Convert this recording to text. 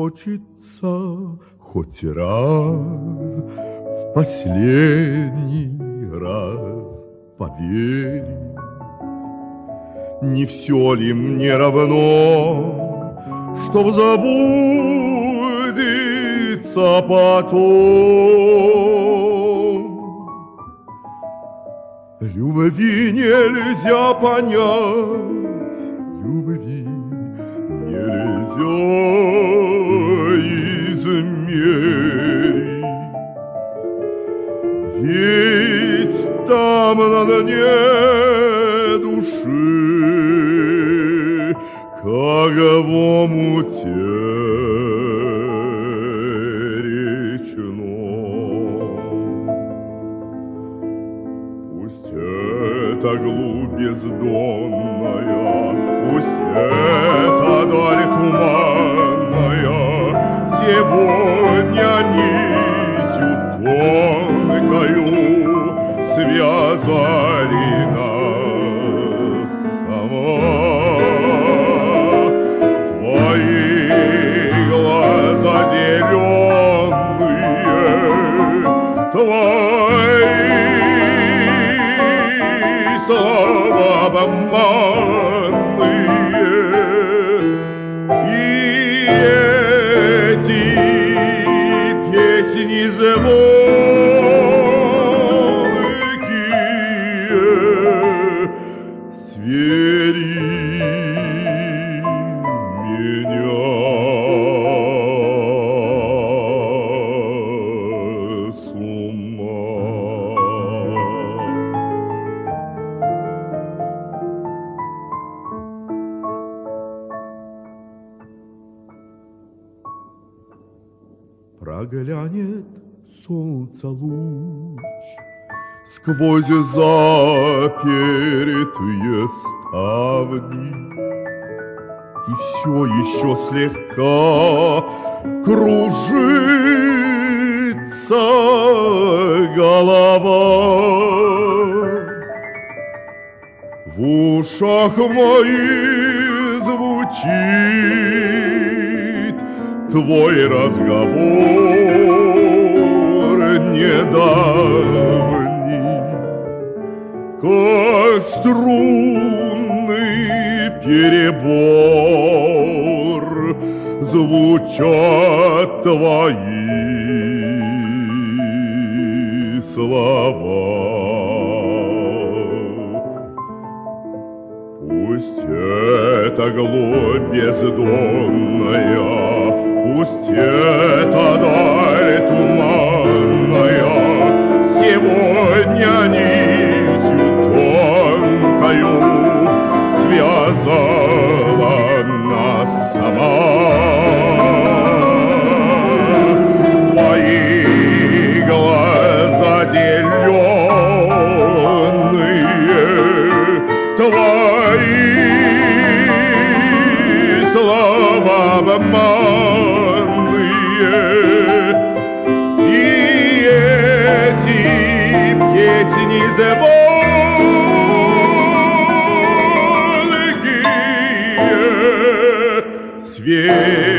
хочется хоть раз, в последний раз поверить. Не все ли мне равно, что забудется потом? Любви нельзя понять, любви нельзя измерить. Ведь там на дне души, как в омуте речном. Пусть эта глубь бездонная, пусть эта даль туманная сегодня нитью тонкою связали нас сама. Твои глаза зеленые, твои слова обманные, и эти песни звонкие, свери меня с ума. Проглянет солнце луч сквозь запертые ставни, и все еще слегка кружится голова. В ушах моих звучит твой разговор недавний, как струнный перебор звучат твои слова. Пусть эта глубь бездонная, пусть эта даль туманная сегодня нитью тонкою связала нас сама. Твои глаза зеленые, твои слова обманные, и эти песни звонкие, свет